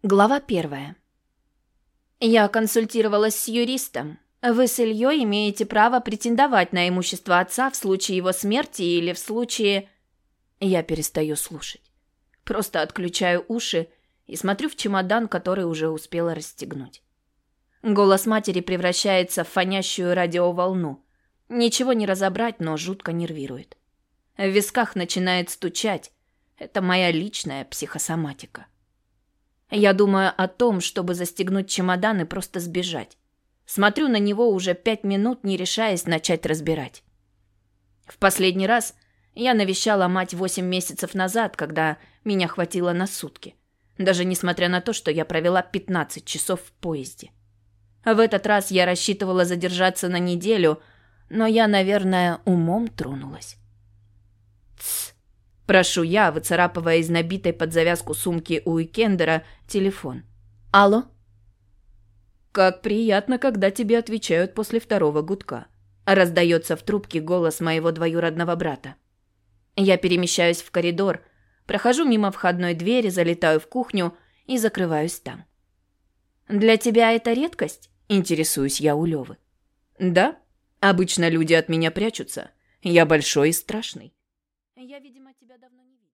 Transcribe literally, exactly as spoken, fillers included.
Глава первая. Я консультировалась с юристом. Вы с Ильей имеете право претендовать на имущество отца в случае его смерти или в случае... Я перестаю слушать. Просто отключаю уши и смотрю в чемодан, который уже успела расстегнуть. Голос матери превращается в фонящую радиоволну. Ничего не разобрать, но жутко нервирует. В висках начинает стучать. Это моя личная психосоматика. Я думаю о том, чтобы застегнуть чемодан и просто сбежать. Смотрю на него уже пять минут, не решаясь начать разбирать. В последний раз я навещала мать восемь месяцев назад, когда меня хватило на сутки. Даже несмотря на то, что я провела пятнадцать часов в поезде. В этот раз я рассчитывала задержаться на неделю, но я, наверное, умом тронулась. Тсс. Прошу я, выцарапывая из набитой под завязку сумки у Уикендера телефон. Алло? Как приятно, когда тебе отвечают после второго гудка. Раздается в трубке голос моего двоюродного брата. Я перемещаюсь в коридор, прохожу мимо входной двери, залетаю в кухню и закрываюсь там. Для тебя это редкость? Интересуюсь я у Лёвы. Да, обычно люди от меня прячутся. Я большой и страшный. Я, видимо, тебя давно не видела.